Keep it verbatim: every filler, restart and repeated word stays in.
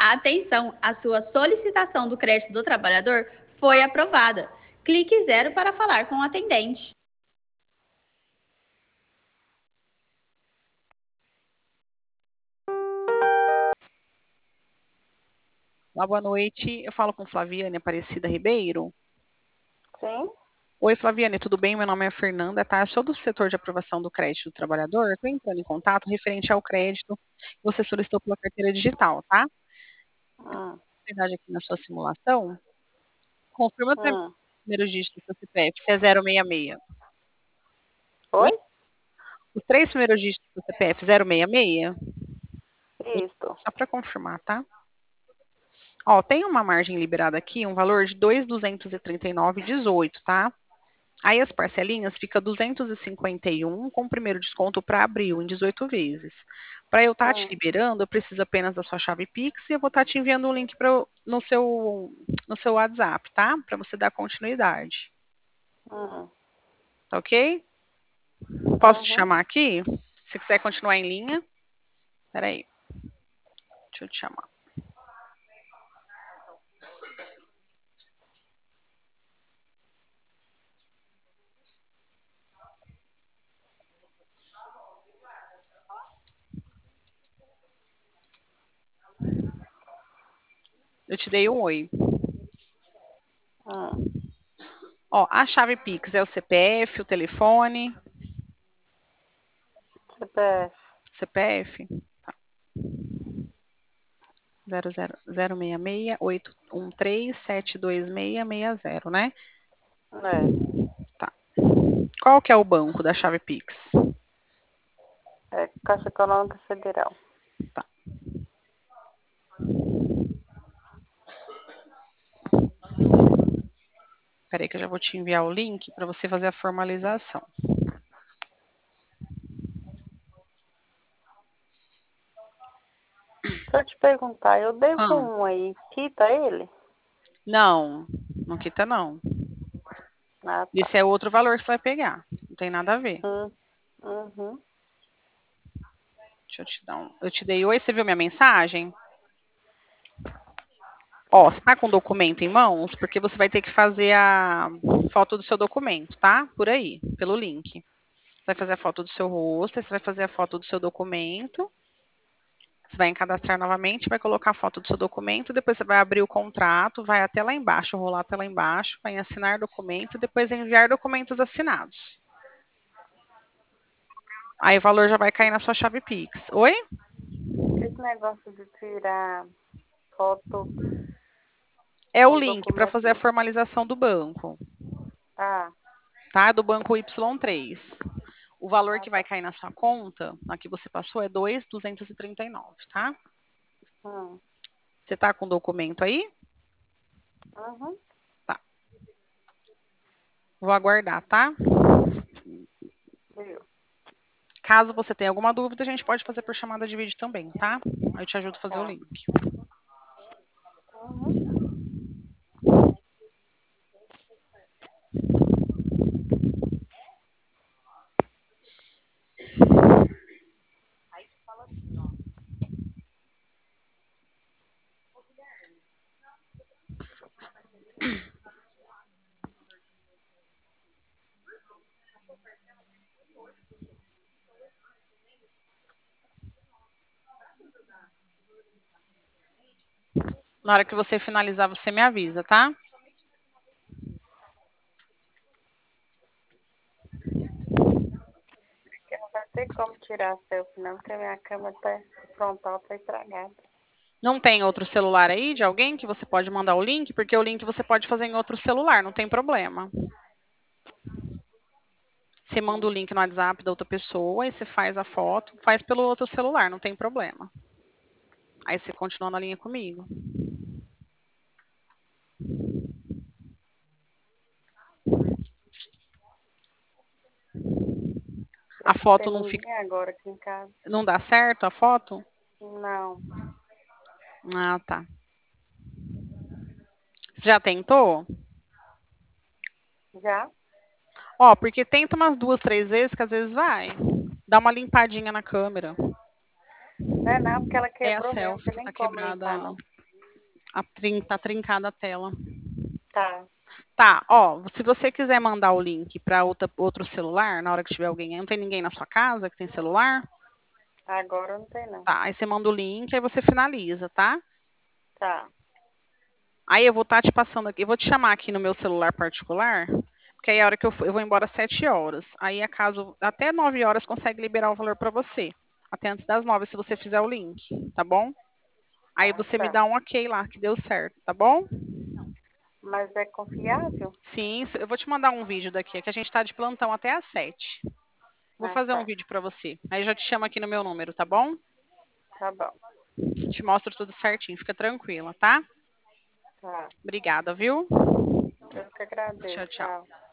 Atenção, a sua solicitação do crédito do trabalhador foi aprovada. Clique zero para falar com o atendente. Olá, boa noite. Eu falo com Flaviane Aparecida Ribeiro. Sim. Oi, Flaviane, tudo bem? Meu nome é Fernanda, tá? Eu sou do setor de aprovação do crédito do trabalhador. Estou entrando em contato referente ao crédito que você solicitou pela carteira digital, tá? Hum. Verdade, aqui na sua simulação. Confirma os Hum. primeiros dígitos do seu C P F, se é zero seis seis. Oi? Oi? Os três primeiros dígitos do C P F, zero seis seis? Isso. Só para confirmar, tá? Ó, tem uma margem liberada aqui, um valor de dois mil duzentos e trinta e nove vírgula dezoito, tá? Aí as parcelinhas fica duzentos e cinquenta e um com o primeiro desconto para abril em dezoito vezes. Para eu estar te Hum. liberando, eu preciso apenas da sua chave Pix e eu vou estar te enviando um link pra, no, seu, no seu WhatsApp, tá? Para você dar continuidade. Hum. Tá ok? Posso te Uhum. chamar aqui? Se quiser continuar em linha. Peraí. Deixa eu te chamar. Eu te dei um oi. Hum. Ó, a chave Pix é o C P F, o telefone. C P F. C P F? Tá. zero zero zero seis seis oito um três sete dois seis seis zero, né? É. Tá. Qual que é o banco da chave Pix? É Caixa Econômica Federal. Tá. Peraí que eu já vou te enviar o link para você fazer a formalização. Deixa eu te perguntar, eu devo Ah, um aí, quita ele? não, não quita não. Ah, tá. Esse é outro valor que você vai pegar. Não tem nada a ver. Hum. Uhum. Deixa eu te dar um. Eu te dei oi, você viu minha mensagem? Ó, você tá com o documento em mãos? Porque você vai ter que fazer a foto do seu documento, tá? Por aí, pelo link. Você vai fazer a foto do seu rosto, aí você vai fazer a foto do seu documento. Você vai cadastrar novamente, vai colocar a foto do seu documento, depois você vai abrir o contrato, vai até lá embaixo, rolar até lá embaixo, vai em assinar documento, depois enviar documentos assinados. Aí o valor já vai cair na sua chave Pix. Oi? Esse negócio de tirar foto É o com link para fazer a documento. formalização do banco, Ah, tá? Do banco Y três. O valor ah, que vai tá. cair na sua conta, na que você passou, é dois mil duzentos e trinta e nove, tá? Hum. Você tá com o documento aí? Uhum. Tá. Vou aguardar, tá? Viu? Caso você tenha alguma dúvida, a gente pode fazer por chamada de vídeo também, tá? Aí eu te ajudo a fazer o Tá. link. Uhum. Na hora que você finalizar, você me avisa, tá? Porque não vai ter como tirar a selfie, não, porque a minha câmera tá frontal tá estragada. Não tem outro celular aí de alguém que você pode mandar o link? Porque o link você pode fazer em outro celular, não tem problema. Você manda o Hum. link no WhatsApp da outra pessoa e você faz a foto, faz pelo outro celular, não tem problema. Aí você continua na linha comigo. A É que foto tem não fica, ninguém agora aqui em casa. não dá certo a foto? Não. Ah, tá. Você já tentou? Já? Ó, porque tenta umas duas, três vezes que às vezes vai. Dá uma limpadinha na câmera. Não é não, porque ela É a quebrou mesmo, não selfie tem que nem tá como quebrada, limpar, ó. não. A trin, tá trincada a tela. Tá. Tá, ó, se você quiser mandar o link para outro celular, na hora que tiver alguém, não tem ninguém na sua casa que tem celular? Agora não tem, não. Tá, aí você manda o link, aí você finaliza, tá? Tá. Aí eu vou estar te passando aqui, eu vou te chamar aqui no meu celular particular, porque aí a hora que eu, for, eu vou embora às sete horas. Aí, acaso, até nove horas consegue liberar o valor para você. Até antes das nove, se você fizer o link, tá bom? Aí Ah, você me tá. dá um ok lá, que deu certo, tá bom? Mas é confiável? Sim, eu vou te mandar um vídeo daqui, que a gente tá de plantão até às sete. Vou Ah, fazer um tá. vídeo para você. Aí já te chamo aqui no meu número, tá bom? Tá bom. Te mostro tudo certinho, fica tranquila, tá? Tá. Obrigada, viu? Eu que agradeço. Tchau, tchau. Tchau.